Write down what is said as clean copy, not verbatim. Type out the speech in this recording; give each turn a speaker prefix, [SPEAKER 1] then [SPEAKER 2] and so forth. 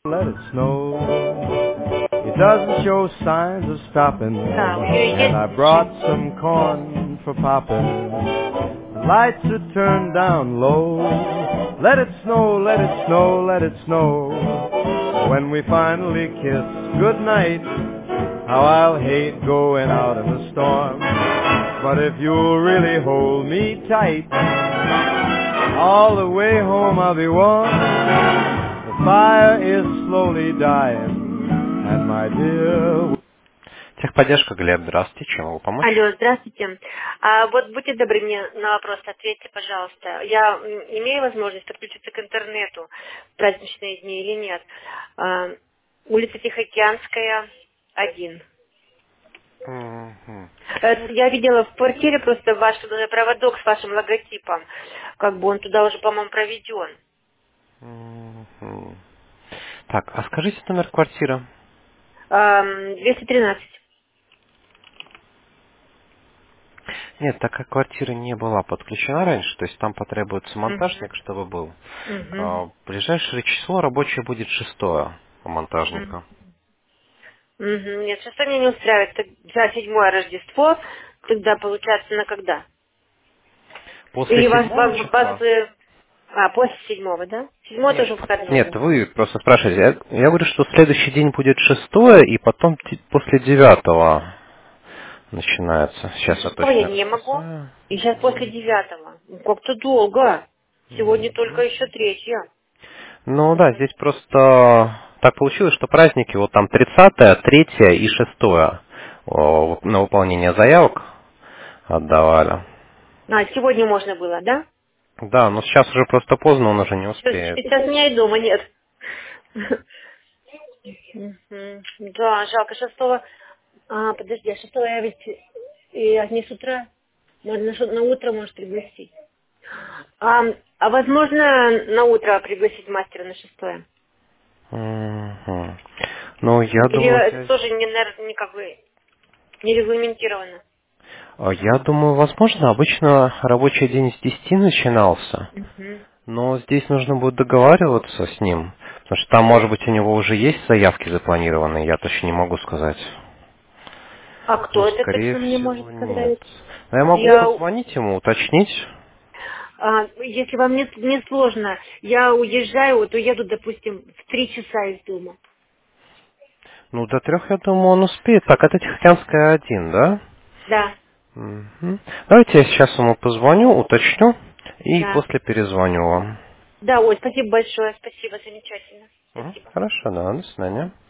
[SPEAKER 1] let it snow. It doesn't show signs of stopping, and I brought some corn for popping. The lights are turned down low. Let it snow, let it snow, let it snow. When we finally kiss goodnight, how I'll hate going out in the storm. But if you'll really hold me tight, all the way home I'll be warm. The fire is slowly dying, and my dear... Техподдержка, Глеб, здравствуйте, чем могу помочь?
[SPEAKER 2] Алло, здравствуйте. Вот будьте добры, мне на вопрос ответьте, пожалуйста. Я имею возможность подключиться к интернету в праздничные дни или нет? Улица Тихоокеанская, 1. Я видела в квартире просто ваш проводок с вашим логотипом. Как бы он туда уже, по-моему, проведен.
[SPEAKER 1] Так, а скажите номер квартиры?
[SPEAKER 2] 213.
[SPEAKER 1] Нет, так как квартира не была подключена раньше, то есть там потребуется монтажник, чтобы был. Ближайшее число рабочее будет 6 по монтажнику.
[SPEAKER 2] Нет, 6 меня не устраивает. За 7-е Рождество, тогда получается на когда?
[SPEAKER 1] После
[SPEAKER 2] Или
[SPEAKER 1] 7 числа?
[SPEAKER 2] после 7-го, да? 7-й
[SPEAKER 1] Нет,
[SPEAKER 2] тоже выходной,
[SPEAKER 1] нет,
[SPEAKER 2] да?
[SPEAKER 1] вы просто спрашиваете. Я говорю, что следующий день будет 6, и потом после 9 начинается. Сейчас я
[SPEAKER 2] 6-го я
[SPEAKER 1] точно
[SPEAKER 2] не могу.
[SPEAKER 1] расписаю.
[SPEAKER 2] И сейчас после 9-го. Как-то долго. Сегодня только еще 3-я.
[SPEAKER 1] Ну да, здесь просто так получилось, что праздники, вот там 30-е, 3-е и 6-е на выполнение заявок отдавали.
[SPEAKER 2] Сегодня можно было, да?
[SPEAKER 1] Да, но сейчас уже просто поздно, он уже не успеет.
[SPEAKER 2] Сейчас меня и дома нет. Да, жалко, 6-го... подожди, а 6-го я ведь не с утра. Можно на утро может пригласить. Возможно на утро пригласить мастера на 6-е?
[SPEAKER 1] Мгм. Ну, я
[SPEAKER 2] Или
[SPEAKER 1] думаю,
[SPEAKER 2] это тоже не как бы не регламентировано?
[SPEAKER 1] я думаю, возможно, обычно рабочий день с 10 начинался, но здесь нужно будет договариваться с ним, потому что там, может быть, у него уже есть заявки запланированные, я точно не могу сказать.
[SPEAKER 2] А
[SPEAKER 1] Но,
[SPEAKER 2] кто это
[SPEAKER 1] скорее
[SPEAKER 2] точно мне может
[SPEAKER 1] всего, нет.
[SPEAKER 2] сказать?
[SPEAKER 1] Но я могу
[SPEAKER 2] Я,
[SPEAKER 1] позвонить ему, уточнить.
[SPEAKER 2] если вам не сложно, я уезжаю, вот уеду, допустим, в 3 часа из дома.
[SPEAKER 1] Ну, до 3, я думаю, он успеет. Так, это Тихоокеанская 1, да?
[SPEAKER 2] Да,
[SPEAKER 1] Мгм. Давайте я сейчас ему позвоню, уточню, и
[SPEAKER 2] да.
[SPEAKER 1] после перезвоню вам.
[SPEAKER 2] Да, ой, спасибо большое, спасибо, замечательно. Спасибо.
[SPEAKER 1] Хорошо, да, до свидания.